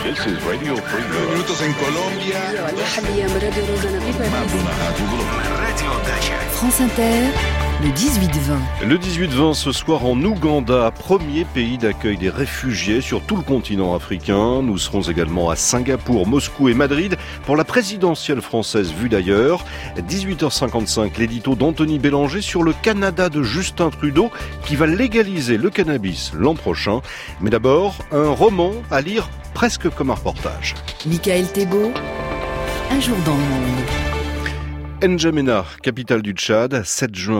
This is Radio Free Europe. Minutos en Colombia. France Inter, le 18-20. Le 18-20 ce soir en Ouganda, premier pays d'accueil des réfugiés sur tout le continent africain. Nous serons également à Singapour, Moscou et Madrid pour la présidentielle française vue d'ailleurs. 18h55, l'édito d'Anthony Bélanger sur le Canada de Justin Trudeau qui va légaliser le cannabis l'an prochain. Mais d'abord, un roman à lire presque comme un reportage. Michael Thébault, Un jour dans le monde. N'Djamena, capitale du Tchad, 7 juin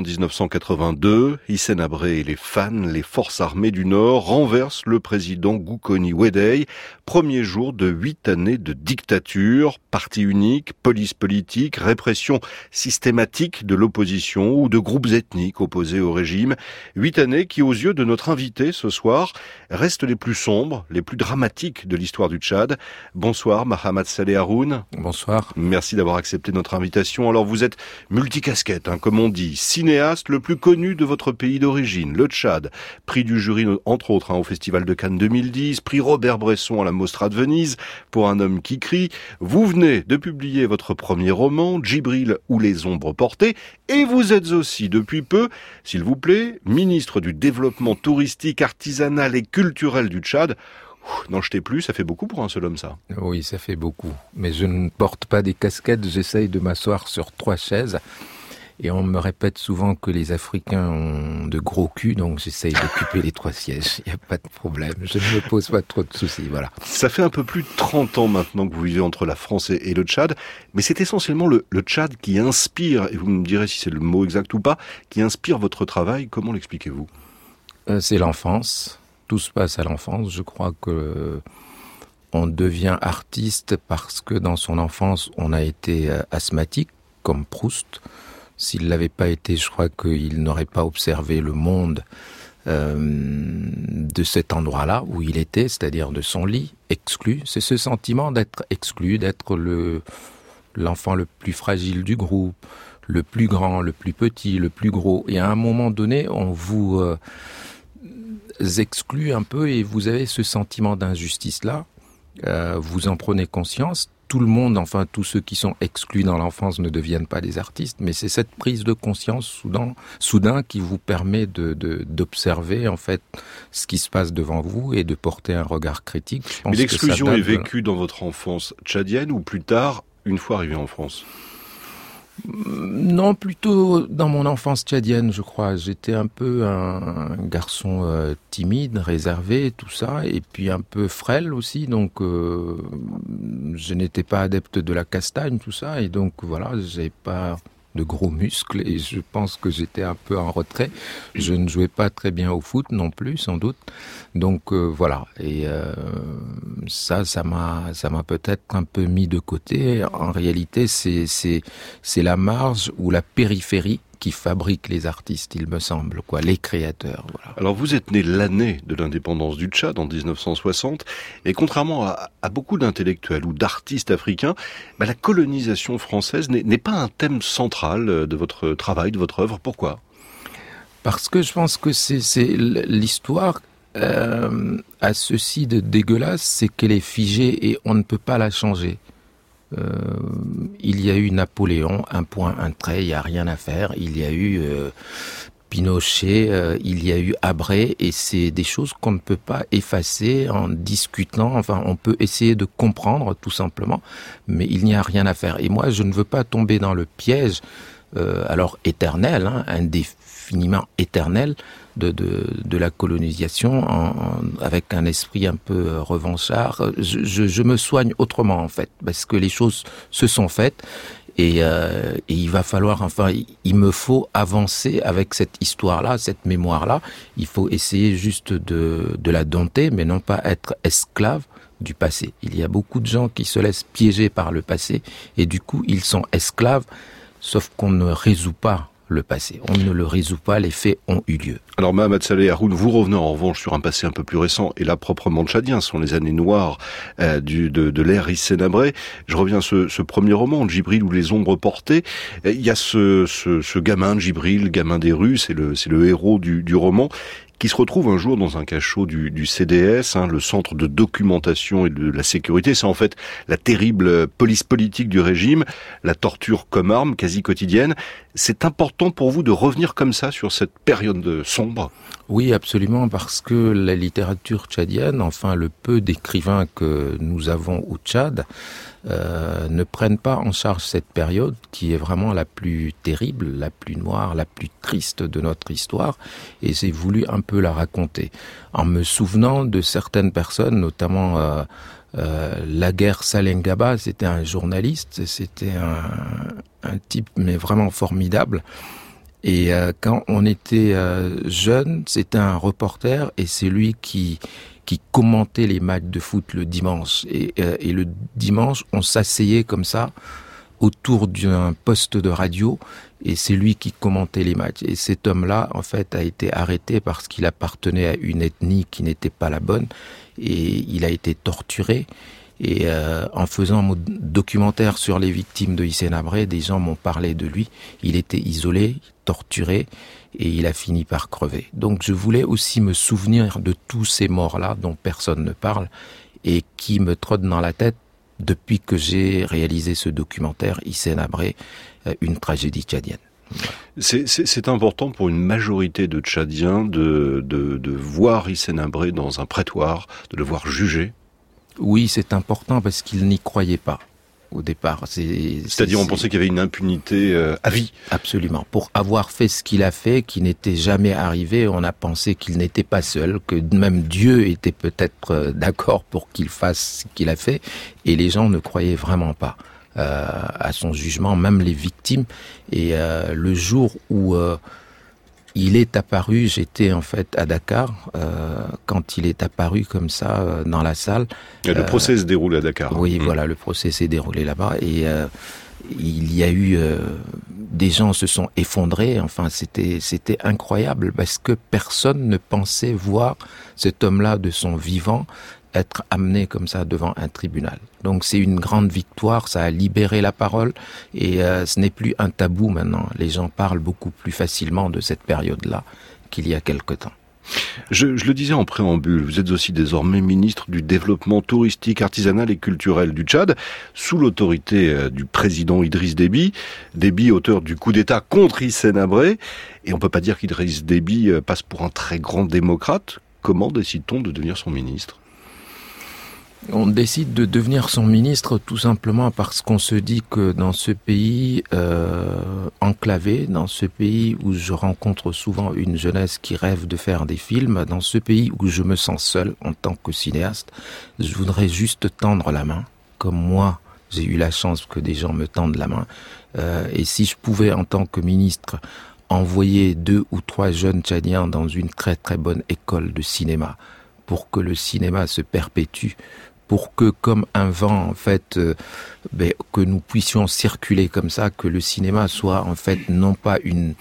1982, Hissène Habré et les fans, les forces armées du Nord, renversent le président Goukouni Weddey. Premier jour de 8 années de dictature, parti unique, police politique, répression systématique de l'opposition ou de groupes ethniques opposés au régime. 8 années qui, aux yeux de notre invité ce soir, restent les plus sombres, les plus dramatiques de l'histoire du Tchad. Bonsoir, Mahamat Saleh Haroun. Bonsoir. Merci d'avoir accepté notre invitation. Alors, vous êtes multicasquette, comme on dit, cinéaste le plus connu de votre pays d'origine, le Tchad. Prix du jury, entre autres, au Festival de Cannes 2010, prix Robert Bresson à la Mostra de Venise, pour Un homme qui crie. Vous venez de publier votre premier roman, Djibril ou les ombres portées, et vous êtes aussi, depuis peu, s'il vous plaît, ministre du développement touristique, artisanal et culturel du Tchad. N'en jetez plus, ça fait beaucoup pour un seul homme, ça. Oui, ça fait beaucoup. Mais je ne porte pas des casquettes, j'essaye de m'asseoir sur 3 chaises. Et on me répète souvent que les Africains ont de gros culs, donc j'essaye d'occuper les 3 sièges. Il n'y a pas de problème, je ne me pose pas trop de soucis, voilà. Ça fait un peu plus de 30 ans maintenant que vous vivez entre la France et le Tchad, mais c'est essentiellement le Tchad qui inspire, et vous me direz si c'est le mot exact ou pas, qui inspire votre travail. Comment l'expliquez-vous ? C'est l'enfance. Tout se passe à l'enfance. Je crois que on devient artiste parce que dans son enfance, on a été asthmatique, comme Proust. S'il l'avait pas été, je crois qu'il n'aurait pas observé le monde de cet endroit-là où il était, c'est-à-dire de son lit, exclu. C'est ce sentiment d'être exclu, d'être l'enfant le plus fragile du groupe, le plus grand, le plus petit, le plus gros. Et à un moment donné, on vous exclut un peu et vous avez ce sentiment d'injustice-là. Vous en prenez conscience. Tout le monde, enfin tous ceux qui sont exclus dans l'enfance ne deviennent pas des artistes, mais c'est cette prise de conscience soudain qui vous permet d'observer en fait ce qui se passe devant vous et de porter un regard critique. Mais l'exclusion est vécue dans votre enfance tchadienne ou plus tard, une fois arrivé en France ? Non, plutôt dans mon enfance tchadienne, je crois. J'étais un peu un garçon timide, réservé, tout ça, et puis un peu frêle aussi, donc je n'étais pas adepte de la castagne, tout ça, et donc voilà, j'avais pas de gros muscles, et je pense que j'étais un peu en retrait. Je ne jouais pas très bien au foot non plus, sans doute. Donc voilà, et ça m'a peut-être un peu mis de côté. En réalité, c'est la marge ou la périphérie qui fabrique les artistes, il me semble, les créateurs. Voilà. Alors vous êtes né l'année de l'indépendance du Tchad, en 1960, et contrairement à beaucoup d'intellectuels ou d'artistes africains, la colonisation française n'est pas un thème central de votre travail, de votre œuvre. Pourquoi ? Parce que je pense que c'est l'histoire a ceci de dégueulasse, c'est qu'elle est figée et on ne peut pas la changer. Il y a eu Napoléon, un point, un trait, il n'y a rien à faire. Il y a eu Pinochet, il y a eu Habré, et c'est des choses qu'on ne peut pas effacer en discutant. Enfin, on peut essayer de comprendre tout simplement, mais il n'y a rien à faire. Et moi, je ne veux pas tomber dans le piège, alors éternel, indéfiniment éternel, de la colonisation avec un esprit un peu revanchard. Je me soigne autrement en fait, parce que les choses se sont faites et il va falloir, il me faut avancer avec cette histoire-là, cette mémoire-là. Il faut essayer juste de la dompter, mais non pas être esclave du passé. Il y a beaucoup de gens qui se laissent piéger par le passé et du coup ils sont esclaves, sauf qu'on ne résout pas le passé. On ne le résout pas, les faits ont eu lieu. Alors Mahamat Saleh Haroun, vous revenez en revanche sur un passé un peu plus récent, et là proprement tchadien, ce sont les années noires de l'ère Hissène Habré. Je reviens à ce premier roman, Djibril ou les ombres portées. Il y a ce gamin, Djibril, gamin des rues, c'est le héros du roman, qui se retrouve un jour dans un cachot du CDS, le Centre de documentation et de la sécurité. C'est en fait la terrible police politique du régime, la torture comme arme quasi quotidienne. C'est important pour vous de revenir comme ça sur cette période sombre? Oui, absolument, parce que la littérature tchadienne, enfin le peu d'écrivains que nous avons au Tchad, ne prennent pas en charge cette période qui est vraiment la plus terrible, la plus noire, la plus triste de notre histoire, et j'ai voulu un peu la raconter en me souvenant de certaines personnes, notamment Laguerre Salengaba. C'était un journaliste, c'était un type mais vraiment formidable. Et quand on était jeune, c'était un reporter, et c'est lui qui commentait les matchs de foot le dimanche. Et le dimanche, on s'asseyait comme ça autour d'un poste de radio, et c'est lui qui commentait les matchs. Et cet homme-là, en fait, a été arrêté parce qu'il appartenait à une ethnie qui n'était pas la bonne, et il a été torturé. Et en faisant mon documentaire sur les victimes de Hissène Habré, des gens m'ont parlé de lui. Il était isolé, torturé, et il a fini par crever. Donc je voulais aussi me souvenir de tous ces morts-là dont personne ne parle et qui me trottent dans la tête depuis que j'ai réalisé ce documentaire Hissène Habré, une tragédie tchadienne. Voilà. C'est important pour une majorité de Tchadiens de voir Hissène Habré dans un prétoire, de le voir jugé. Oui, c'est important parce qu'ils n'y croyaient pas au départ. C'est-à-dire on pensait qu'il y avait une impunité à vie. Absolument. Pour avoir fait ce qu'il a fait, qui n'était jamais arrivé, on a pensé qu'il n'était pas seul, que même Dieu était peut-être d'accord pour qu'il fasse ce qu'il a fait, et les gens ne croyaient vraiment pas à son jugement, même les victimes. Et le jour où il est apparu, j'étais en fait à Dakar, quand il est apparu comme ça dans la salle. Et le procès se déroule à Dakar. Oui, voilà, le procès s'est déroulé là-bas, et il y a eu des gens se sont effondrés. Enfin, c'était incroyable parce que personne ne pensait voir cet homme-là de son vivant être amené comme ça devant un tribunal. Donc c'est une grande victoire, ça a libéré la parole, et ce n'est plus un tabou maintenant. Les gens parlent beaucoup plus facilement de cette période-là qu'il y a quelque temps. Je le disais en préambule, vous êtes aussi désormais ministre du développement touristique, artisanal et culturel du Tchad, sous l'autorité du président Idriss Déby. Déby, auteur du coup d'État contre Hissène Habré. Et on peut pas dire qu'Idriss Déby passe pour un très grand démocrate. Comment décide-t-on de devenir son ministre ? On décide de devenir son ministre tout simplement parce qu'on se dit que dans ce pays enclavé, dans ce pays où je rencontre souvent une jeunesse qui rêve de faire des films, dans ce pays où je me sens seul en tant que cinéaste, je voudrais juste tendre la main, comme moi j'ai eu la chance que des gens me tendent la main. Et si je pouvais en tant que ministre envoyer 2 ou 3 jeunes Tchadiens dans une très très bonne école de cinéma pour que le cinéma se perpétue, pour que, comme un vent, en fait, que nous puissions circuler comme ça, que le cinéma soit, en fait, non pas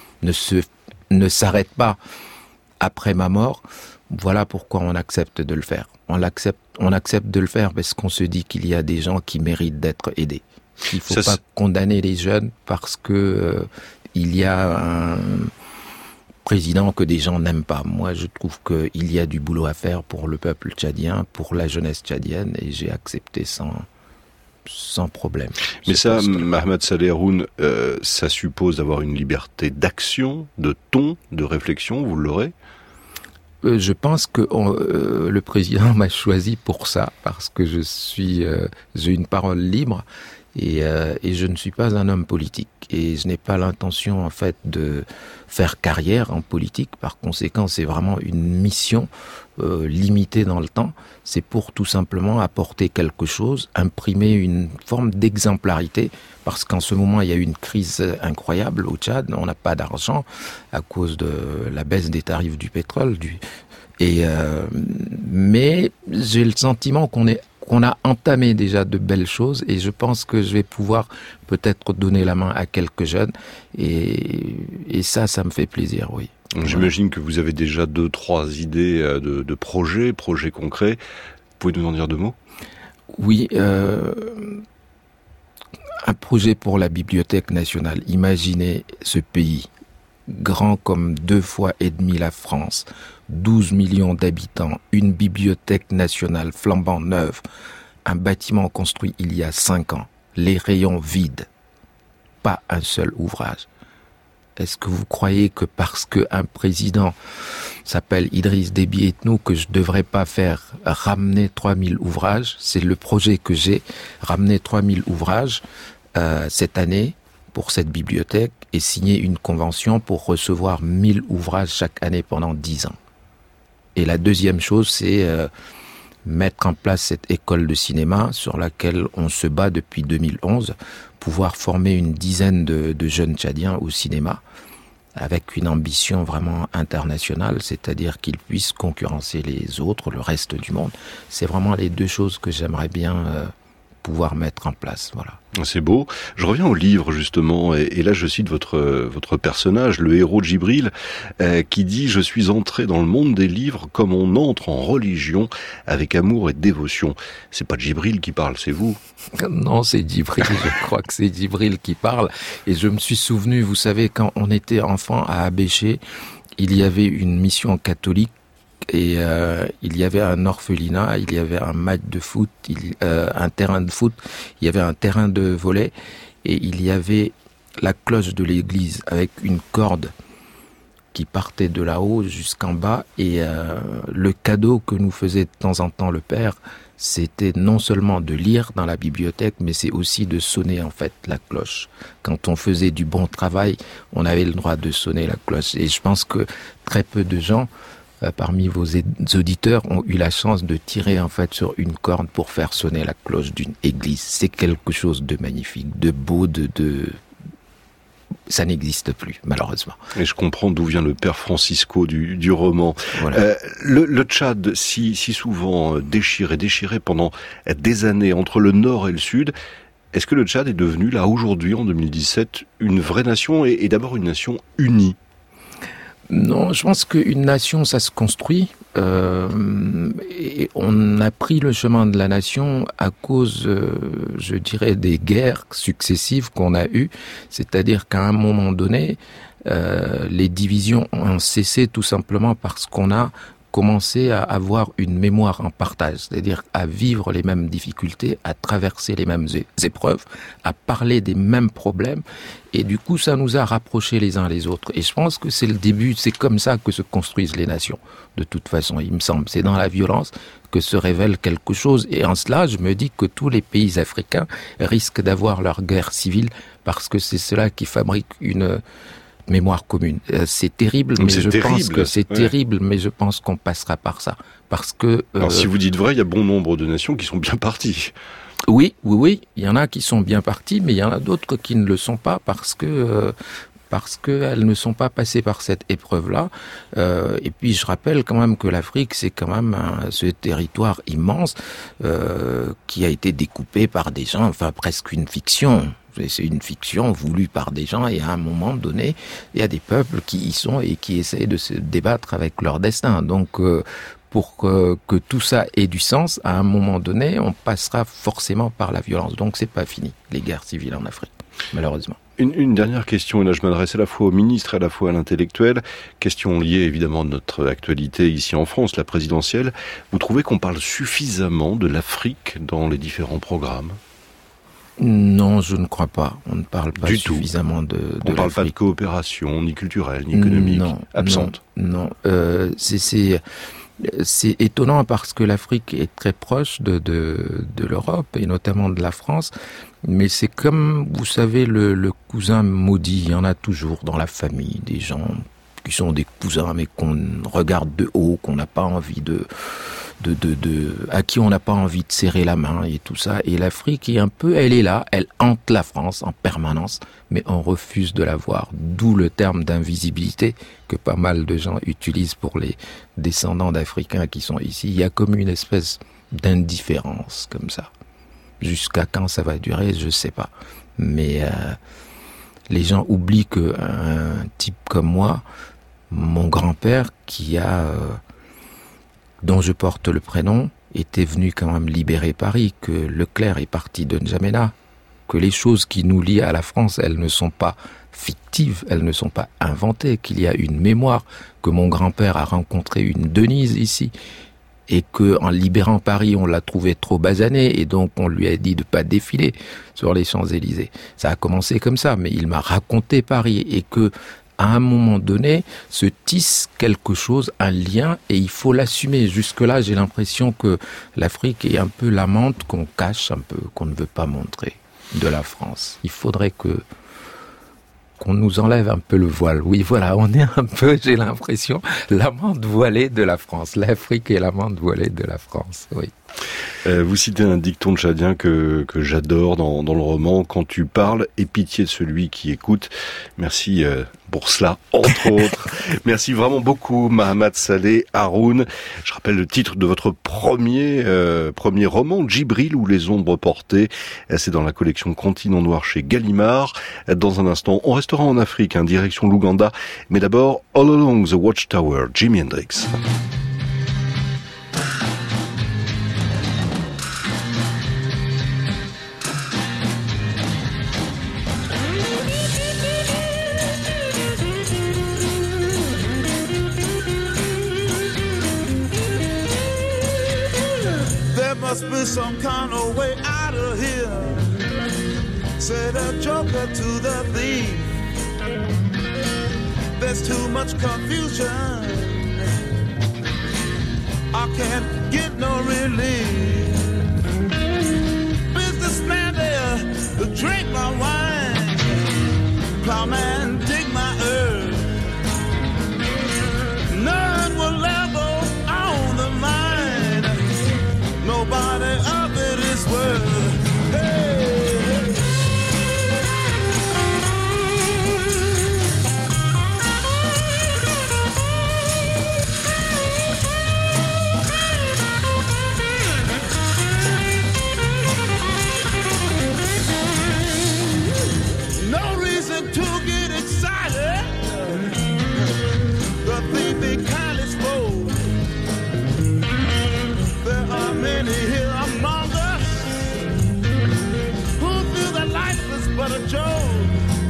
ne s'arrête pas après ma mort. Voilà pourquoi on accepte de le faire. On accepte de le faire parce qu'on se dit qu'il y a des gens qui méritent d'être aidés. Il ne faut pas condamner les jeunes parce que il y a un président que des gens n'aiment pas. Moi, je trouve qu'il y a du boulot à faire pour le peuple tchadien, pour la jeunesse tchadienne, et j'ai accepté sans problème. Mais ça, Mohamed Saleh Haroun, ça suppose d'avoir une liberté d'action, de ton, de réflexion, vous l'aurez ? Je pense que le président m'a choisi pour ça, parce que j'ai une parole libre, et je ne suis pas un homme politique, et je n'ai pas l'intention en fait de faire carrière en politique. Par conséquent, c'est vraiment une mission limitée dans le temps. C'est pour tout simplement apporter quelque chose, imprimer une forme d'exemplarité, parce qu'en ce moment il y a une crise incroyable au Tchad. On n'a pas d'argent à cause de la baisse des tarifs du pétrole, mais j'ai le sentiment qu'on a entamé déjà de belles choses, et je pense que je vais pouvoir peut-être donner la main à quelques jeunes, et ça me fait plaisir, oui. J'imagine que vous avez déjà 2-3 idées de projets concrets. Vous pouvez nous en dire 2 mots ? Oui, un projet pour la Bibliothèque nationale. Imaginez ce pays grand comme 2,5 fois la France, 12 millions d'habitants, une bibliothèque nationale flambant neuve, un bâtiment construit il y a 5 ans, les rayons vides, pas un seul ouvrage. Est-ce que vous croyez que parce qu'un président s'appelle Idriss Déby Itno que je devrais pas faire ramener 3000 ouvrages? C'est le projet que j'ai, ramener 3000 ouvrages cette année pour cette bibliothèque et signer une convention pour recevoir 1000 ouvrages chaque année pendant 10 ans. Et la deuxième chose, c'est mettre en place cette école de cinéma sur laquelle on se bat depuis 2011, pouvoir former une dizaine de jeunes Tchadiens au cinéma avec une ambition vraiment internationale, c'est-à-dire qu'ils puissent concurrencer les autres, le reste du monde. C'est vraiment les deux choses que j'aimerais bien pouvoir mettre en place, voilà. C'est beau. Je reviens au livre, justement, et là je cite votre personnage, le héros Djibril, qui dit « Je suis entré dans le monde des livres comme on entre en religion, avec amour et dévotion ». C'est pas Djibril qui parle, c'est vous? Non, c'est Djibril, je crois que c'est Djibril qui parle. Et je me suis souvenu, vous savez, quand on était enfant à Abéché, il y avait une mission catholique, et il y avait un orphelinat, il y avait un match de foot, un terrain de foot, il y avait un terrain de volley et il y avait la cloche de l'église avec une corde qui partait de là-haut jusqu'en bas et le cadeau que nous faisait de temps en temps le père, c'était non seulement de lire dans la bibliothèque, mais c'est aussi de sonner en fait la cloche. Quand on faisait du bon travail, on avait le droit de sonner la cloche et je pense que très peu de gens parmi vos auditeurs ont eu la chance de tirer en fait sur une corde pour faire sonner la cloche d'une église. C'est quelque chose de magnifique, de beau, ça n'existe plus, malheureusement. Et je comprends d'où vient le père Francisco du roman. Voilà. Le Tchad, si souvent déchiré pendant des années entre le nord et le sud, est-ce que le Tchad est devenu, là, aujourd'hui, en 2017, une vraie nation et d'abord une nation unie? Non, je pense qu'une nation, ça se construit. Et on a pris le chemin de la nation à cause, je dirais, des guerres successives qu'on a eues. C'est-à-dire qu'à un moment donné, les divisions ont cessé tout simplement parce qu'on a commencé à avoir une mémoire en partage, c'est-à-dire à vivre les mêmes difficultés, à traverser les mêmes épreuves, à parler des mêmes problèmes, et du coup ça nous a rapprochés les uns les autres. Et je pense que c'est le début, c'est comme ça que se construisent les nations, de toute façon, il me semble. C'est dans la violence que se révèle quelque chose, et en cela je me dis que tous les pays africains risquent d'avoir leur guerre civile, parce que c'est cela qui fabrique une mémoire commune. C'est terrible, mais je pense que c'est terrible, mais je pense qu'on passera par ça. Parce que... Alors si vous dites vrai, il y a bon nombre de nations qui sont bien parties. Oui, il y en a qui sont bien parties, mais il y en a d'autres qui ne le sont pas parce que elles ne sont pas passées par cette épreuve-là. Et puis je rappelle quand même que l'Afrique, c'est quand même ce territoire immense qui a été découpé par des gens, enfin presque une fiction. C'est une fiction voulue par des gens et à un moment donné, il y a des peuples qui y sont et qui essayent de se débattre avec leur destin. Donc, pour que tout ça ait du sens, à un moment donné, on passera forcément par la violence. Donc, c'est pas fini, les guerres civiles en Afrique, malheureusement. Une dernière question, et là je m'adresse à la fois au ministre et à la fois à l'intellectuel. Question liée évidemment de notre actualité ici en France, la présidentielle. Vous trouvez qu'on parle suffisamment de l'Afrique dans les différents programmes ? Non, je ne crois pas. On ne parle pas suffisamment de l'Afrique. On ne parle pas de coopération, ni culturelle, ni économique, absente. Non. C'est étonnant parce que l'Afrique est très proche de l'Europe et notamment de la France. Mais c'est comme, vous savez, le cousin maudit. Il y en a toujours dans la famille, des gens qui sont des cousins mais qu'on regarde de haut, qu'on n'a pas envie à qui on n'a pas envie de serrer la main et tout ça. Et l'Afrique est un peu, elle est là, elle hante la France en permanence, mais on refuse de la voir. D'où le terme d'invisibilité que pas mal de gens utilisent pour les descendants d'Africains qui sont ici. Il y a comme une espèce d'indifférence comme ça. Jusqu'à quand ça va durer, je sais pas. Mais les gens oublient qu'un type comme moi, mon grand-père dont je porte le prénom, était venu quand même libérer Paris, que Leclerc est parti de N'Djamena que les choses qui nous lient à la France, elles ne sont pas fictives, elles ne sont pas inventées, qu'il y a une mémoire, que mon grand-père a rencontré une Denise ici, et que en libérant Paris, on l'a trouvé trop basané, et donc on lui a dit de pas défiler sur les Champs-Élysées. Ça a commencé comme ça, mais il m'a raconté Paris, et que à un moment donné, se tisse quelque chose, un lien, et il faut l'assumer. Jusque-là, j'ai l'impression que l'Afrique est un peu l'amante qu'on cache un peu, qu'on ne veut pas montrer de la France. Il faudrait qu'on nous enlève un peu le voile. Oui, voilà, on est un peu, j'ai l'impression, l'amante voilée de la France. L'Afrique est l'amante voilée de la France, oui. Vous citez un dicton tchadien que j'adore dans le roman. Quand tu parles, aie pitié de celui qui écoute. Merci pour cela, entre autres. Merci vraiment beaucoup, Mahamat Saleh Haroun. Je rappelle le titre de votre premier roman, Djibril ou les ombres portées. C'est dans la collection Continent Noir chez Gallimard. Dans un instant, on restera en Afrique, direction l'Ouganda. Mais d'abord, All Along the Watchtower, Jimi Hendrix. Must be some kind of way out of here, said a joker to the thief. There's too much confusion, I can't get no relief. Businessman there, drink my wine. Plowman, dig my earth. None will ever own the mine. Nobody of it is worth. Hey. No reason to get excited. The thief be kindly spoke. There are many here among us who feel that life is but a joke.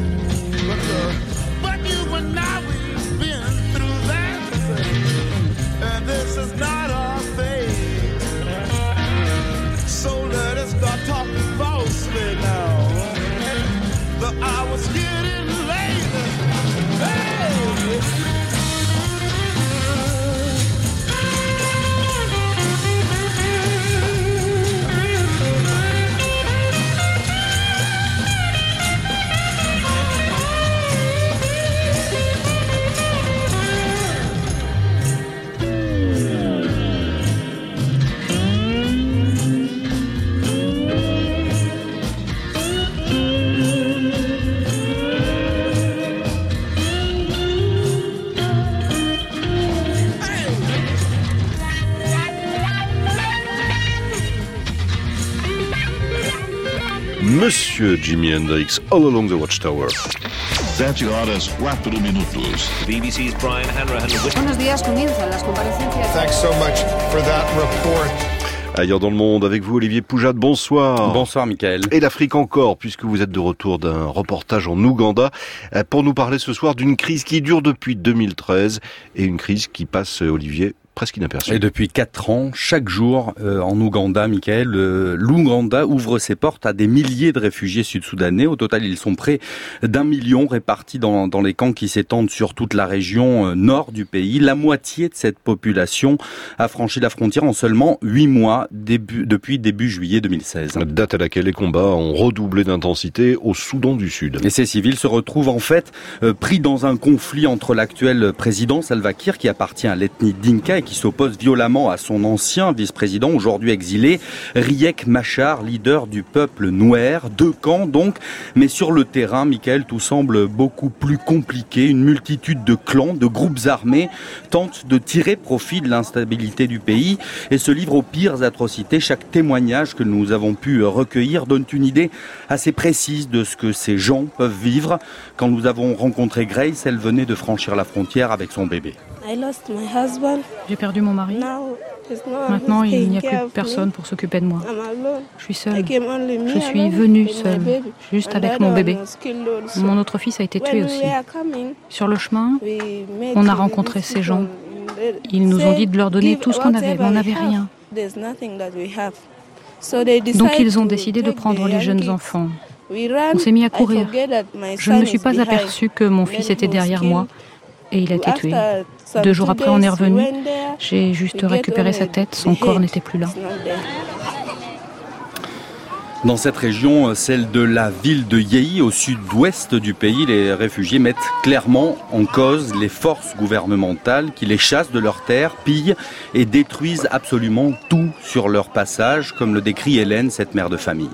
But you and I, we've been through that, and this is not our fate. So let us start talking falsely now. The hour's getting late. Hey! Monsieur Jimi Hendrix, All Along the Watchtower. 7:04 minutos. BBC's Brian Hanrahan. Buenos días, comienzan las comparecencias. Thanks so much for that report. Ailleurs dans le monde, avec vous Olivier Poujade, bonsoir. Bonsoir Mickaël. Et l'Afrique encore, puisque vous êtes de retour d'un reportage en Ouganda, pour nous parler ce soir d'une crise qui dure depuis 2013, et une crise qui passe, Olivier, presque inaperçu. Et depuis 4 ans, chaque jour en Ouganda, Mickaël, l'Ouganda ouvre ses portes à des milliers de réfugiés sud-soudanais. Au total, ils sont près d'1 million répartis dans les camps qui s'étendent sur toute la région nord du pays. La moitié de cette population a franchi la frontière en seulement 8 mois depuis début juillet 2016. Date à laquelle les combats ont redoublé d'intensité au Soudan du Sud. Et ces civils se retrouvent en fait pris dans un conflit entre l'actuel président Salva Kiir, qui appartient à l'ethnie Dinka et qui s'oppose violemment à son ancien vice-président, aujourd'hui exilé, Riek Machar, leader du peuple Nouer. 2 camps donc, mais sur le terrain, Mickaël, tout semble beaucoup plus compliqué. Une multitude de clans, de groupes armés tentent de tirer profit de l'instabilité du pays et se livrent aux pires atrocités. Chaque témoignage que nous avons pu recueillir donne une idée assez précise de ce que ces gens peuvent vivre. Quand nous avons rencontré Grace, elle venait de franchir la frontière avec son bébé. I lost my husband. J'ai perdu mon mari. Maintenant, il n'y a plus personne pour s'occuper de moi. Je suis seule. Je suis venue seule, juste avec mon bébé. Mon autre fils a été tué aussi. Sur le chemin, on a rencontré ces gens. Ils nous ont dit de leur donner tout ce qu'on avait, mais on n'avait rien. Donc ils ont décidé de prendre les jeunes enfants. On s'est mis à courir. Je ne me suis pas aperçue que mon fils était derrière moi et il a été tué. 2 jours après, on est revenu. J'ai juste récupéré sa tête, son corps n'était plus là. Dans cette région, celle de la ville de Yei, au sud-ouest du pays, les réfugiés mettent clairement en cause les forces gouvernementales qui les chassent de leurs terres, pillent et détruisent absolument tout sur leur passage, comme le décrit Hélène, cette mère de famille.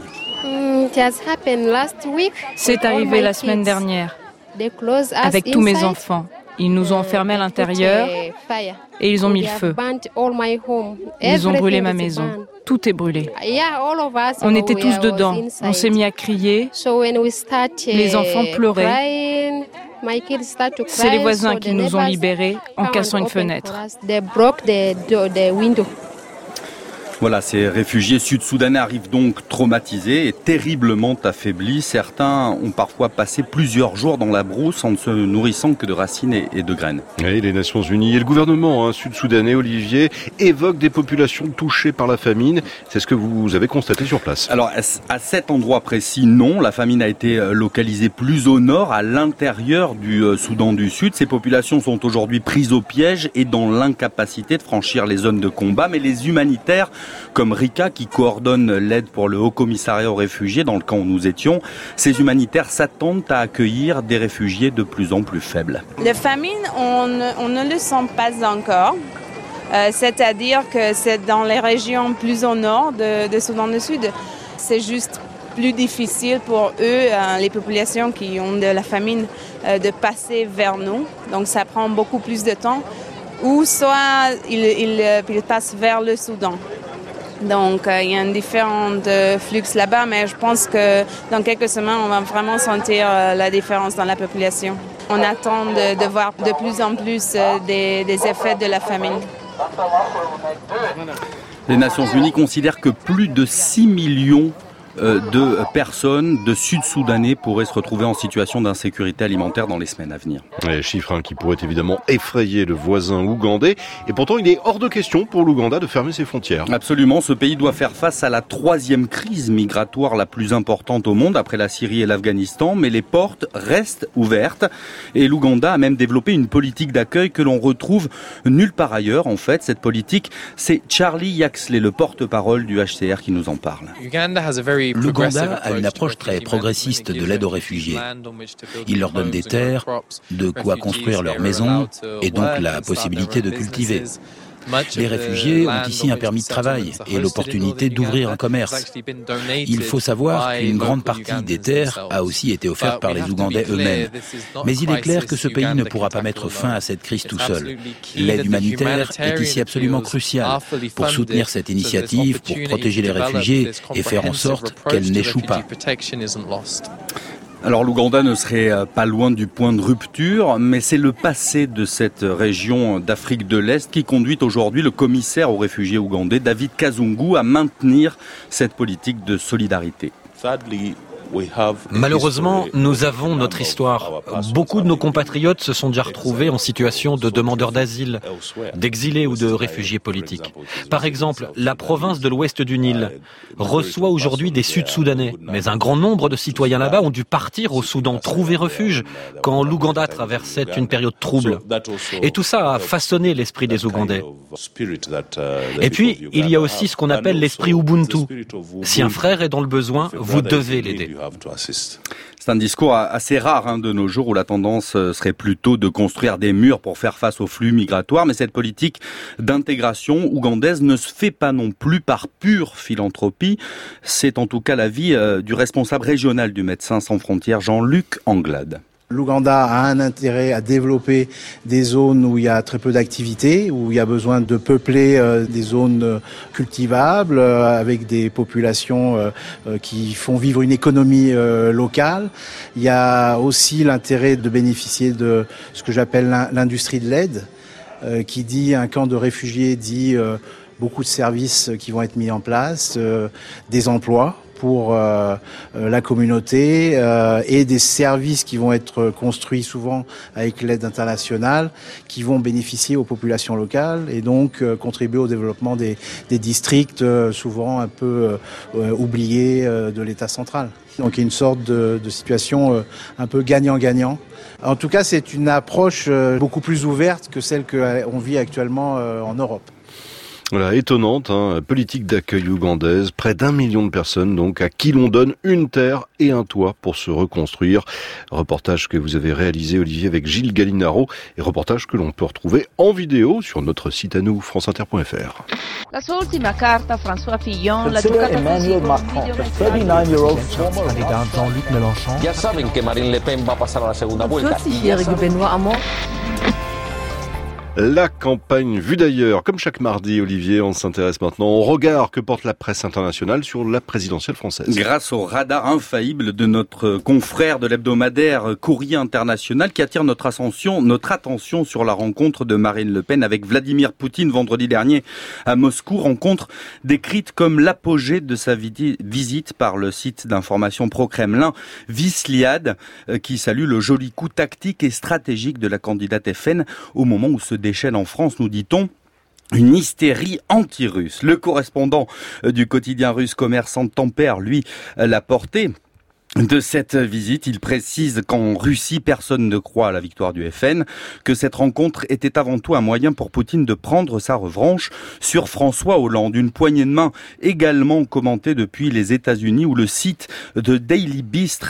C'est arrivé la semaine dernière, avec tous mes enfants. Ils nous ont enfermés à l'intérieur et ils ont mis le feu. Ils ont brûlé ma maison. Tout est brûlé. On était tous dedans. On s'est mis à crier. Les enfants pleuraient. C'est les voisins qui nous ont libérés en cassant une fenêtre. Voilà, ces réfugiés sud-soudanais arrivent donc traumatisés et terriblement affaiblis. Certains ont parfois passé plusieurs jours dans la brousse en ne se nourrissant que de racines et de graines. Oui, les Nations Unies et le gouvernement sud-soudanais, Olivier, évoquent des populations touchées par la famine. C'est ce que vous avez constaté sur place. Alors, à cet endroit précis, non. La famine a été localisée plus au nord, à l'intérieur du Soudan du Sud. Ces populations sont aujourd'hui prises au piège et dans l'incapacité de franchir les zones de combat. Mais les humanitaires, comme Rika, qui coordonne l'aide pour le Haut-Commissariat aux réfugiés dans le camp où nous étions, ces humanitaires s'attendent à accueillir des réfugiés de plus en plus faibles. La famine, on ne le sent pas encore. C'est-à-dire que c'est dans les régions plus au nord de Soudan du Sud. C'est juste plus difficile pour eux, les populations qui ont de la famine, de passer vers nous. Donc ça prend beaucoup plus de temps. Ou soit ils passent vers le Soudan. Donc, il y a un différent flux là-bas, mais je pense que dans quelques semaines, on va vraiment sentir la différence dans la population. On attend de voir de plus en plus des effets de la famine. Les Nations Unies considèrent que plus de 6 millions de personnes, de Sud-Soudanais pourraient se retrouver en situation d'insécurité alimentaire dans les semaines à venir. Les chiffres qui pourraient évidemment effrayer le voisin ougandais. Et pourtant, il est hors de question pour l'Ouganda de fermer ses frontières. Absolument, ce pays doit faire face à la 3e crise migratoire la plus importante au monde après la Syrie et l'Afghanistan. Mais les portes restent ouvertes. Et l'Ouganda a même développé une politique d'accueil que l'on retrouve nulle part ailleurs. En fait, cette politique, c'est Charlie Yaxley, le porte-parole du HCR, qui nous en parle. L'Ouganda a une approche très progressiste de l'aide aux réfugiés. Il leur donne des terres, de quoi construire leur maison et donc la possibilité de cultiver. Les réfugiés ont ici un permis de travail et l'opportunité d'ouvrir un commerce. Il faut savoir qu'une grande partie des terres a aussi été offerte par les Ougandais eux-mêmes. Mais il est clair que ce pays ne pourra pas mettre fin à cette crise tout seul. L'aide humanitaire est ici absolument cruciale pour soutenir cette initiative, pour protéger les réfugiés et faire en sorte qu'elle n'échoue pas. Alors l'Ouganda ne serait pas loin du point de rupture, mais c'est le passé de cette région d'Afrique de l'Est qui conduit aujourd'hui le commissaire aux réfugiés ougandais, David Kazungu, à maintenir cette politique de solidarité. Malheureusement, nous avons notre histoire. Beaucoup de nos compatriotes se sont déjà retrouvés en situation de demandeurs d'asile, d'exilés ou de réfugiés politiques. Par exemple, la province de l'ouest du Nil reçoit aujourd'hui des Sud-Soudanais, mais un grand nombre de citoyens là-bas ont dû partir au Soudan, trouver refuge, quand l'Ouganda traversait une période trouble. Et tout ça a façonné l'esprit des Ougandais. Et puis, il y a aussi ce qu'on appelle l'esprit Ubuntu. Si un frère est dans le besoin, vous devez l'aider. C'est un discours assez rare de nos jours où la tendance serait plutôt de construire des murs pour faire face aux flux migratoires. Mais cette politique d'intégration ougandaise ne se fait pas non plus par pure philanthropie. C'est en tout cas l'avis du responsable régional du Médecins sans frontières, Jean-Luc Anglade. L'Ouganda a un intérêt à développer des zones où il y a très peu d'activité, où il y a besoin de peupler des zones cultivables avec des populations qui font vivre une économie locale. Il y a aussi l'intérêt de bénéficier de ce que j'appelle l'industrie de l'aide. Qui dit un camp de réfugiés dit beaucoup de services qui vont être mis en place, des emplois pour la communauté et des services qui vont être construits souvent avec l'aide internationale qui vont bénéficier aux populations locales et donc contribuer au développement des districts souvent un peu oubliés de l'État central. Donc il y a une sorte de situation un peu gagnant-gagnant. En tout cas, c'est une approche beaucoup plus ouverte que celle qu'on vit actuellement en Europe. Voilà, étonnante, politique d'accueil ougandaise, près d'1 million de personnes donc à qui l'on donne une terre et un toit pour se reconstruire. Reportage que vous avez réalisé, Olivier, avec Gilles Gallinaro, et reportage que l'on peut retrouver en vidéo sur notre site à nous, franceinter.fr. La sua ultima carta, François Fillon, Emmanuel Macron, the 39-year-old former candidat Jean-Luc Mélenchon. Ya saben que Marine Le Pen va a pasar a la segunda vuelta. La campagne vue d'ailleurs, comme chaque mardi, Olivier, on s'intéresse maintenant au regard que porte la presse internationale sur la présidentielle française. Grâce au radar infaillible de notre confrère de l'hebdomadaire Courrier International qui attire notre attention sur la rencontre de Marine Le Pen avec Vladimir Poutine vendredi dernier à Moscou, rencontre décrite comme l'apogée de sa visite par le site d'information pro-Kremlin Vysliad qui salue le joli coup tactique et stratégique de la candidate FN au moment où se déchaîne en France, nous dit-on, une hystérie anti-russe. Le correspondant du quotidien russe Commerçant Tempère, lui, l'a porté. De cette visite, il précise qu'en Russie, personne ne croit à la victoire du FN, que cette rencontre était avant tout un moyen pour Poutine de prendre sa revanche sur François Hollande. Une poignée de main également commentée depuis les États-Unis où le site de Daily Beast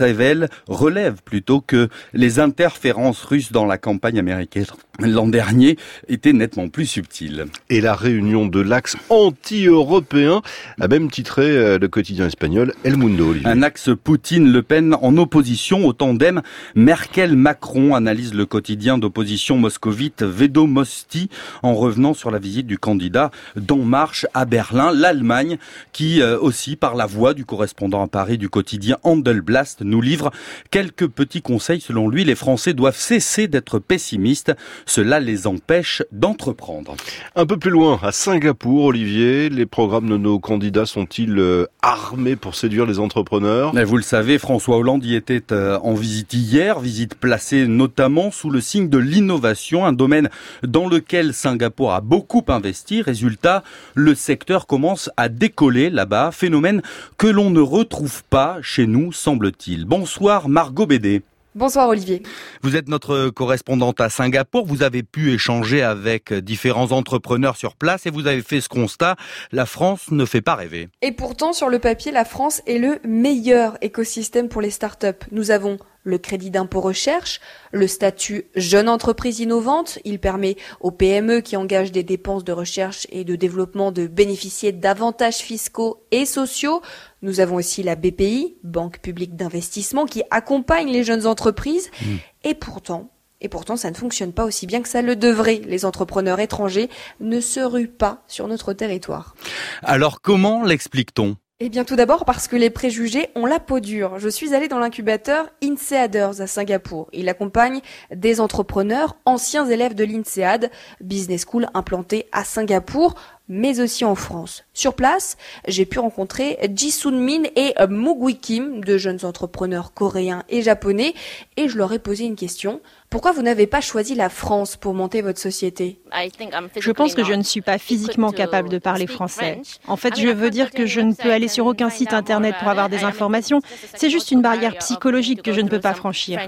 relève plutôt que les interférences russes dans la campagne américaine l'an dernier étaient nettement plus subtiles. Et la réunion de l'axe anti-européen a même titré le quotidien espagnol El Mundo, Olivier. Un axe Poutine-Le Pen en opposition au tandem Merkel-Macron, analyse le quotidien d'opposition moscovite Vedomosti en revenant sur la visite du candidat d'En Marche à Berlin. L'Allemagne qui aussi, par la voix du correspondant à Paris du quotidien Handelsblatt, nous livre quelques petits conseils. Selon lui, les Français doivent cesser d'être pessimistes. Cela les empêche d'entreprendre. Un peu plus loin, à Singapour, Olivier, les programmes de nos candidats sont-ils armés pour séduire les entrepreneurs ? Vous le savez, François Hollande y était en visite hier, visite placée notamment sous le signe de l'innovation, un domaine dans lequel Singapour a beaucoup investi. Résultat, le secteur commence à décoller là-bas, phénomène que l'on ne retrouve pas chez nous, semble-t-il. Bonsoir Margot Bédé. Bonsoir Olivier. Vous êtes notre correspondante à Singapour. Vous avez pu échanger avec différents entrepreneurs sur place et vous avez fait ce constat. La France ne fait pas rêver. Et pourtant, sur le papier, la France est le meilleur écosystème pour les startups. Nous avons le crédit d'impôt recherche, le statut jeune entreprise innovante. Il permet aux PME qui engagent des dépenses de recherche et de développement de bénéficier d'avantages fiscaux et sociaux. Nous avons aussi la BPI, Banque publique d'investissement, qui accompagne les jeunes entreprises. Et pourtant, ça ne fonctionne pas aussi bien que ça le devrait. Les entrepreneurs étrangers ne se ruent pas sur notre territoire. Alors comment l'explique-t-on ? Eh bien, tout d'abord parce que les préjugés ont la peau dure. Je suis allée dans l'incubateur INSEADers à Singapour. Il accompagne des entrepreneurs, anciens élèves de l'INSEAD, business school implantée à Singapour, mais aussi en France. Sur place, j'ai pu rencontrer Ji-Sun Min et Mugwi Kim, deux jeunes entrepreneurs coréens et japonais, et je leur ai posé une question. Pourquoi vous n'avez pas choisi la France pour monter votre société ? Je pense que je ne suis pas physiquement capable de parler français. En fait, je veux dire que je ne peux aller sur aucun site internet pour avoir des informations. C'est juste une barrière psychologique que je ne peux pas franchir.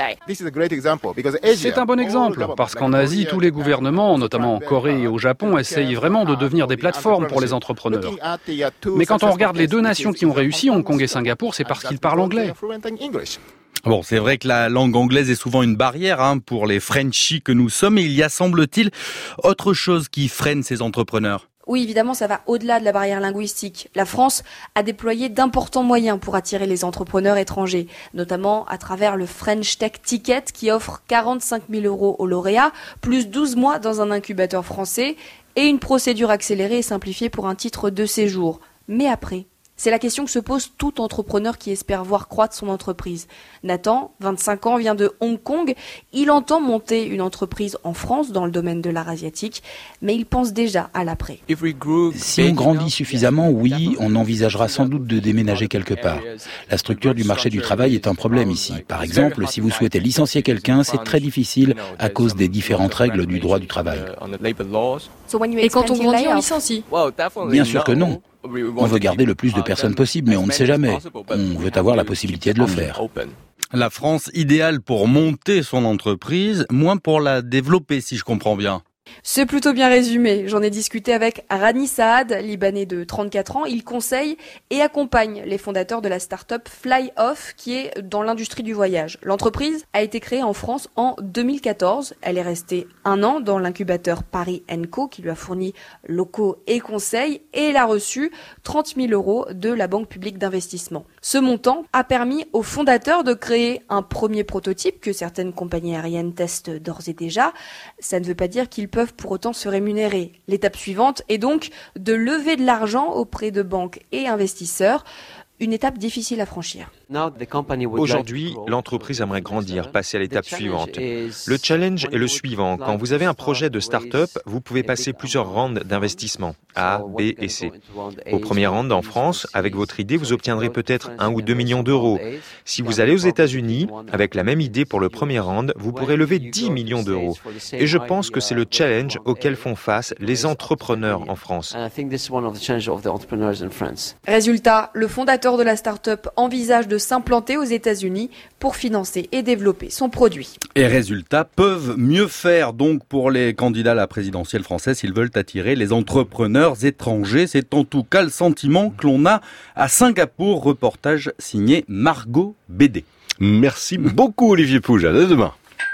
C'est un bon exemple, parce qu'en Asie, tous les gouvernements, notamment en Corée et au Japon, essayent vraiment de devenir des plateformes pour les entrepreneurs. Mais quand on regarde les deux nations qui ont réussi, Hong Kong et Singapour, c'est parce qu'ils parlent anglais. Bon, c'est vrai que la langue anglaise est souvent une barrière pour les Frenchies que nous sommes, et il y a, semble-t-il, autre chose qui freine ces entrepreneurs. Oui, évidemment, ça va au-delà de la barrière linguistique. La France a déployé d'importants moyens pour attirer les entrepreneurs étrangers, notamment à travers le French Tech Ticket qui offre 45 000 € aux lauréats, plus 12 mois dans un incubateur français et une procédure accélérée et simplifiée pour un titre de séjour. Mais après, C'est la question que se pose tout entrepreneur qui espère voir croître son entreprise. Nathan, 25 ans, vient de Hong Kong. Il entend monter une entreprise en France dans le domaine de l'art asiatique, mais il pense déjà à l'après. Si on grandit suffisamment, oui, on envisagera sans doute de déménager quelque part. La structure du marché du travail est un problème ici. Par exemple, si vous souhaitez licencier quelqu'un, c'est très difficile à cause des différentes règles du droit du travail. Et quand on grandit, on licencie ? Bien sûr que non. On veut garder le plus de personnes possible, mais on ne sait jamais. On veut avoir la possibilité de le faire. La France idéale pour monter son entreprise, moins pour la développer, si je comprends bien. C'est plutôt bien résumé. J'en ai discuté avec Rani Saad, libanais de 34 ans. Il conseille et accompagne les fondateurs de la start-up Fly Off, qui est dans l'industrie du voyage. L'entreprise a été créée en France en 2014. Elle est restée 1 an dans l'incubateur Paris & Co, qui lui a fourni locaux et conseils, et elle a reçu 30 000 € de la Banque publique d'investissement. Ce montant a permis aux fondateurs de créer un premier prototype que certaines compagnies aériennes testent d'ores et déjà. Ça ne veut pas dire qu'ils peuvent pour autant se rémunérer. L'étape suivante est donc de lever de l'argent auprès de banques et investisseurs. Une étape difficile à franchir. Aujourd'hui, l'entreprise aimerait grandir, passer à l'étape suivante. Le challenge est le suivant. Quand vous avez un projet de start-up, vous pouvez passer plusieurs rounds d'investissement, A, B et C. Au premier round en France, avec votre idée, vous obtiendrez peut-être 1 ou 2 millions d'euros. Si vous allez aux États-Unis, avec la même idée pour le premier round, vous pourrez lever 10 millions d'euros. Et je pense que c'est le challenge auquel font face les entrepreneurs en France. Résultat, le fondateur de la start-up envisage de s'implanter aux États-Unis pour financer et développer son produit. Et résultats peuvent mieux faire donc pour les candidats à la présidentielle française s'ils veulent attirer les entrepreneurs étrangers. C'est en tout cas le sentiment que l'on a à Singapour. Reportage signé Margot Bédé. Merci beaucoup Olivier Poujade. À demain.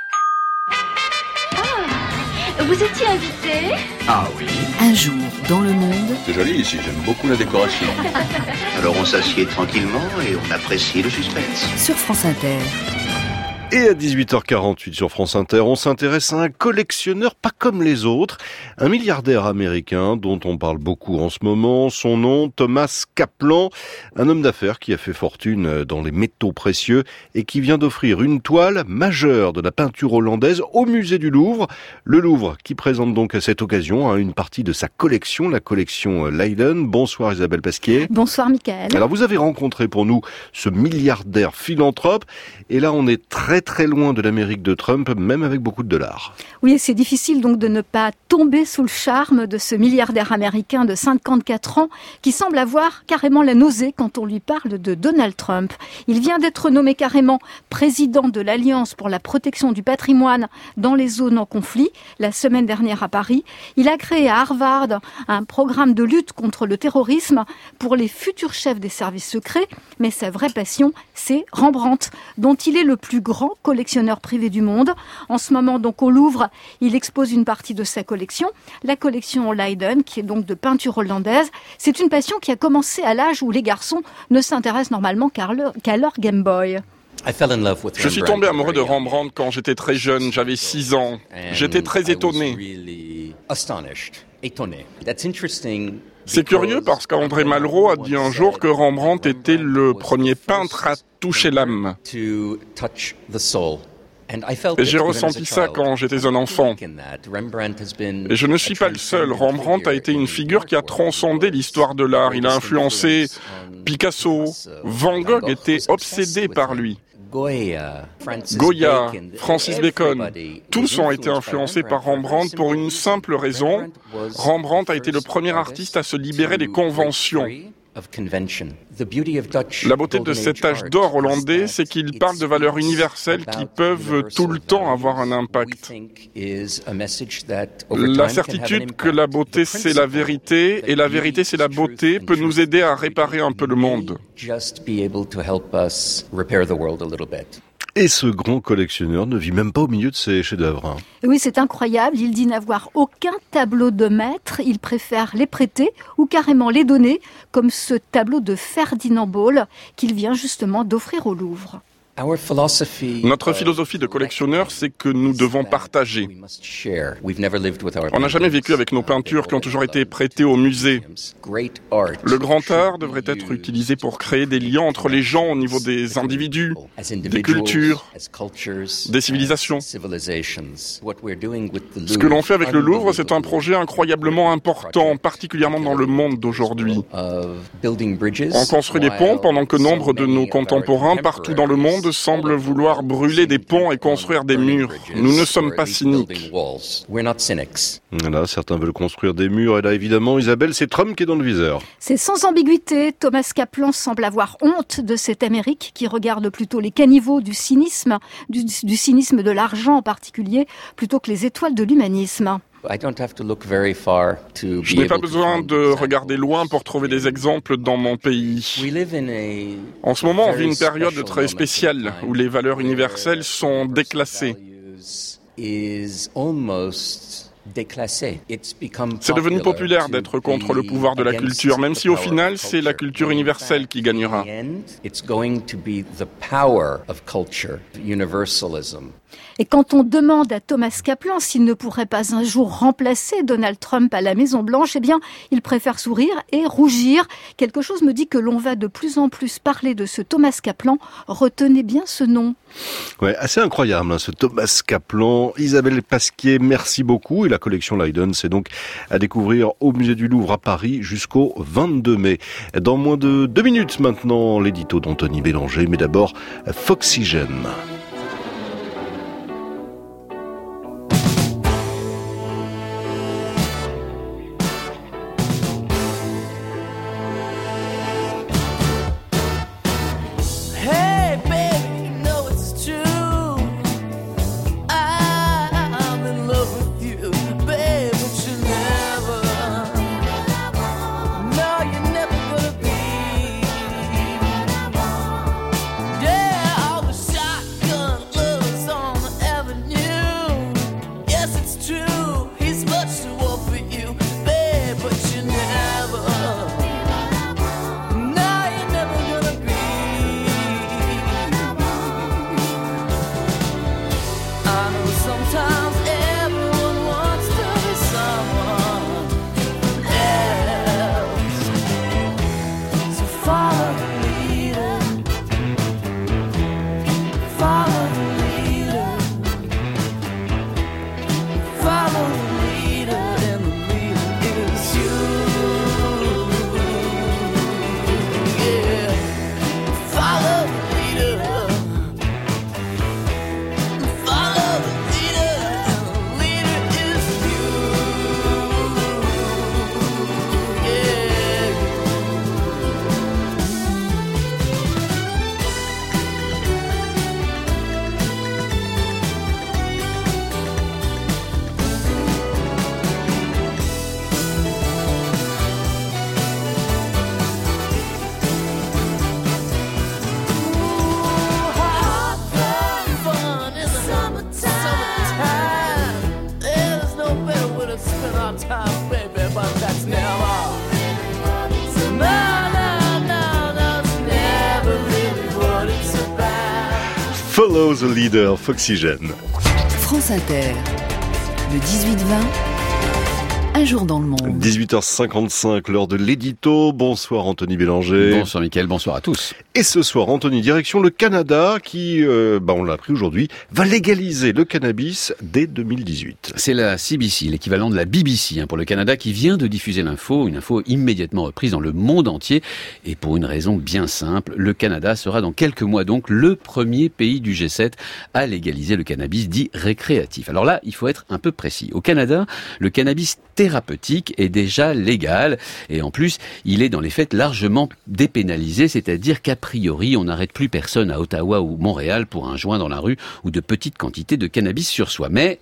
Vous étiez invité ? Ah oui. Un jour dans le monde. C'est joli ici, j'aime beaucoup la décoration. Alors on s'assied tranquillement et on apprécie le suspense. Sur France Inter. Et à 18h48 sur France Inter, on s'intéresse à un collectionneur pas comme les autres, un milliardaire américain dont on parle beaucoup en ce moment. Son nom, Thomas Kaplan, un homme d'affaires qui a fait fortune dans les métaux précieux et qui vient d'offrir une toile majeure de la peinture hollandaise au musée du Louvre. Le Louvre qui présente donc à cette occasion une partie de sa collection, la collection Leiden. Bonsoir Isabelle Pasquier. Bonsoir Mickaël. Alors vous avez rencontré pour nous ce milliardaire philanthrope et là on est très loin de l'Amérique de Trump, même avec beaucoup de dollars. Oui, c'est difficile donc de ne pas tomber sous le charme de ce milliardaire américain de 54 ans qui semble avoir carrément la nausée quand on lui parle de Donald Trump. Il vient d'être nommé carrément président de l'Alliance pour la protection du patrimoine dans les zones en conflit la semaine dernière à Paris. Il a créé à Harvard un programme de lutte contre le terrorisme pour les futurs chefs des services secrets, mais sa vraie passion, c'est Rembrandt, dont il est le plus grand collectionneur privé du monde. En ce moment, donc, au Louvre, il expose une partie de sa collection, la collection Leiden, qui est donc de peinture hollandaise. C'est une passion qui a commencé à l'âge où les garçons ne s'intéressent normalement qu'à leur Game Boy. Je suis tombé amoureux de Rembrandt quand j'étais très jeune, j'avais 6 ans. J'étais très étonné. C'est curieux parce qu'André Malraux a dit un jour que Rembrandt était le premier peintre à toucher l'âme. Et j'ai ressenti ça quand j'étais un enfant. Et je ne suis pas le seul. Rembrandt a été une figure qui a transcendé l'histoire de l'art. Il a influencé Picasso. Van Gogh était obsédé par lui. Goya, Francis Bacon, tous ont été influencés par Rembrandt pour une simple raison. Rembrandt a été le premier artiste à se libérer des conventions. La beauté de cet âge d'or hollandais, c'est qu'il parle de valeurs universelles qui peuvent tout le temps avoir un impact. La certitude que la beauté c'est la vérité et la vérité c'est la beauté peut nous aider à réparer un peu le monde. Et ce grand collectionneur ne vit même pas au milieu de ses chefs-d'œuvre. Oui, c'est incroyable. Il dit n'avoir aucun tableau de maître. Il préfère les prêter ou carrément les donner, comme ce tableau de Ferdinand Böll qu'il vient justement d'offrir au Louvre. Notre philosophie de collectionneur, c'est que nous devons partager. On n'a jamais vécu avec nos peintures qui ont toujours été prêtées au musée. Le grand art devrait être utilisé pour créer des liens entre les gens au niveau des individus, des cultures, des civilisations. Ce que l'on fait avec le Louvre, c'est un projet incroyablement important, particulièrement dans le monde d'aujourd'hui. On construit des ponts pendant que nombre de nos contemporains partout dans le monde semblent vouloir brûler des ponts et construire des murs. Nous ne sommes pas cyniques. Là, certains veulent construire des murs et là, évidemment, Isabelle, c'est Trump qui est dans le viseur. C'est sans ambiguïté. Thomas Kaplan semble avoir honte de cette Amérique qui regarde plutôt les caniveaux du cynisme, du cynisme de l'argent en particulier, plutôt que les étoiles de l'humanisme. Je n'ai pas besoin de regarder loin pour trouver des exemples dans mon pays. En ce moment, on vit une période très spéciale où les valeurs universelles sont déclassées. C'est devenu populaire d'être contre le pouvoir de la culture, même si au final, c'est la culture universelle qui gagnera. Et quand on demande à Thomas Kaplan s'il ne pourrait pas un jour remplacer Donald Trump à la Maison-Blanche, eh bien, il préfère sourire et rougir. Quelque chose me dit que l'on va de plus en plus parler de ce Thomas Kaplan. Retenez bien ce nom. Ouais, assez incroyable, ce Thomas Kaplan. Isabelle Pasquier, merci beaucoup. Et la collection Leyden, c'est donc à découvrir au Musée du Louvre à Paris jusqu'au 22 mai. Dans moins de 2 minutes maintenant, l'édito d'Anthony Bélanger, mais d'abord Foxygène. Follow the Leader, Foxygène. France Inter, le 18-20, un jour dans le monde. 18h55, l'heure de l'édito. Bonsoir Anthony Bélanger. Bonsoir Mickaël, bonsoir à tous. Et ce soir, Anthony, direction le Canada qui, on l'a appris aujourd'hui, va légaliser le cannabis dès 2018. C'est la CBC, l'équivalent de la BBC pour le Canada, qui vient de diffuser l'info, une info immédiatement reprise dans le monde entier. Et pour une raison bien simple, le Canada sera dans quelques mois donc le premier pays du G7 à légaliser le cannabis dit récréatif. Alors là, il faut être un peu précis. Au Canada, le cannabis thérapeutique est déjà légal et en plus, il est dans les faits largement dépénalisé, c'est-à-dire qu'a priori, on n'arrête plus personne à Ottawa ou Montréal pour un joint dans la rue ou de petites quantités de cannabis sur soi. Mais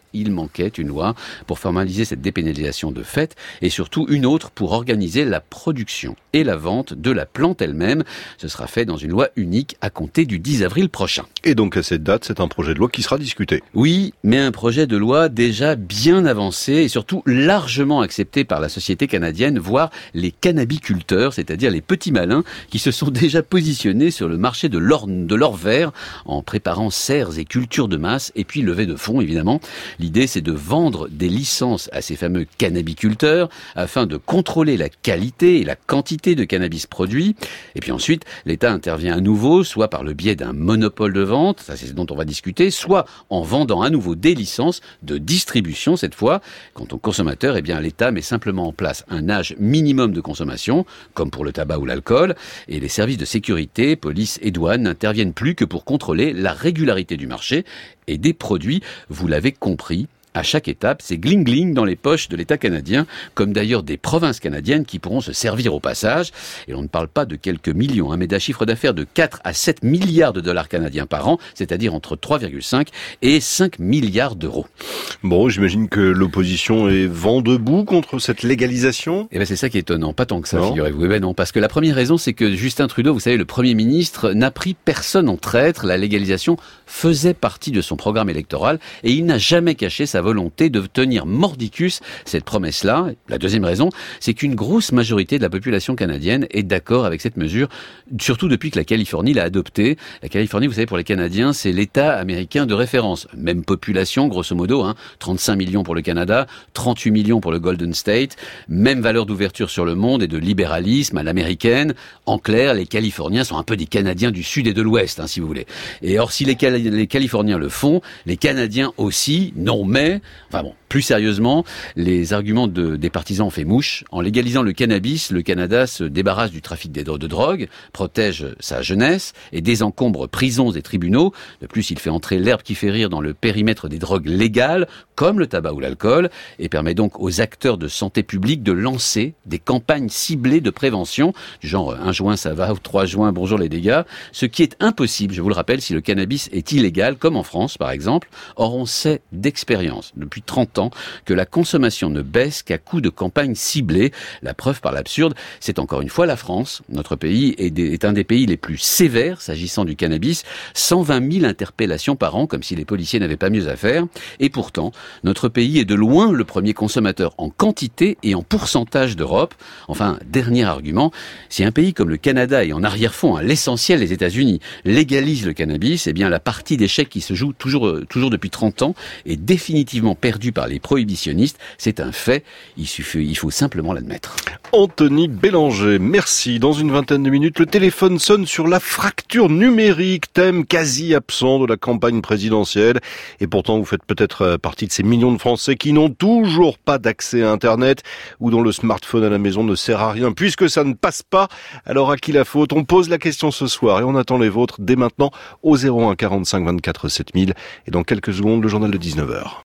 il manquait une loi pour formaliser cette dépénalisation de fait et surtout une autre pour organiser la production et la vente de la plante elle-même. Ce sera fait dans une loi unique à compter du 10 avril prochain. Et donc à cette date, c'est un projet de loi qui sera discuté. Oui, mais un projet de loi déjà bien avancé et surtout largement accepté par la société canadienne, voire les cannabiculteurs, c'est-à-dire les petits malins qui se sont déjà positionnés sur le marché de l'or vert en préparant serres et cultures de masse et puis levée de fonds évidemment. L'idée c'est de vendre des licences à ces fameux cannabiculteurs afin de contrôler la qualité et la quantité de cannabis produit. Et puis ensuite, l'État intervient à nouveau, soit par le biais d'un monopole de vente, ça c'est ce dont on va discuter, soit en vendant à nouveau des licences de distribution cette fois. Quant aux consommateurs, eh bien l'État met simplement en place un âge minimum de consommation, comme pour le tabac ou l'alcool, et les services de sécurité, police et douane n'interviennent plus que pour contrôler la régularité du marché et des produits, vous l'avez compris. À chaque étape, c'est gling-gling dans les poches de l'État canadien, comme d'ailleurs des provinces canadiennes qui pourront se servir au passage. Et on ne parle pas de quelques millions, mais d'un chiffre d'affaires de 4 à 7 milliards de dollars canadiens par an, c'est-à-dire entre 3,5 et 5 milliards d'euros. Bon, j'imagine que l'opposition est vent debout contre cette légalisation. Eh ben c'est ça qui est étonnant, pas tant que ça, figurez-vous. Eh ben non, parce que la première raison, c'est que Justin Trudeau, vous savez, le Premier ministre, n'a pris personne en traître. La légalisation faisait partie de son programme électoral et il n'a jamais caché sa volonté de tenir mordicus cette promesse-là. La deuxième raison, c'est qu'une grosse majorité de la population canadienne est d'accord avec cette mesure, surtout depuis que la Californie l'a adoptée. La Californie, vous savez, pour les Canadiens, c'est l'État américain de référence. Même population, grosso modo, 35 millions pour le Canada, 38 millions pour le Golden State, même valeur d'ouverture sur le monde et de libéralisme à l'américaine. En clair, les Californiens sont un peu des Canadiens du Sud et de l'Ouest, si vous voulez. Et or, si les Californiens le font, les Canadiens aussi, non mais... Enfin bon, plus sérieusement, les arguments des partisans ont fait mouche. En légalisant le cannabis, le Canada se débarrasse du trafic de drogue, protège sa jeunesse et désencombre prisons et tribunaux. De plus, il fait entrer l'herbe qui fait rire dans le périmètre des drogues légales, comme le tabac ou l'alcool, et permet donc aux acteurs de santé publique de lancer des campagnes ciblées de prévention, du genre 1 juin ça va ou 3 juin bonjour les dégâts, ce qui est impossible, je vous le rappelle, si le cannabis est illégal, comme en France par exemple. Or on sait d'expérience, depuis 30 ans, que la consommation ne baisse qu'à coup de campagnes ciblées. La preuve par l'absurde, c'est encore une fois la France. Notre pays est un des pays les plus sévères s'agissant du cannabis. 120 000 interpellations par an, comme si les policiers n'avaient pas mieux à faire. Et pourtant, notre pays est de loin le premier consommateur en quantité et en pourcentage d'Europe. Enfin, dernier argument, si un pays comme le Canada et en arrière-fond, l'essentiel les États-Unis, légalise le cannabis, eh bien la partie d'échec qui se joue toujours depuis 30 ans est définitivement perdue par les prohibitionnistes. C'est un fait. Il faut simplement l'admettre. Anthony Bélanger, merci. Dans une vingtaine de minutes, le téléphone sonne sur la fracture numérique, thème quasi absent de la campagne présidentielle. Et pourtant, vous faites peut-être partie de ces millions de Français qui n'ont toujours pas d'accès à Internet ou dont le smartphone à la maison ne sert à rien puisque ça ne passe pas. Alors à qui la faute? On pose la question ce soir et on attend les vôtres dès maintenant au 01 45 24 7000 et dans quelques secondes, le journal de 19h.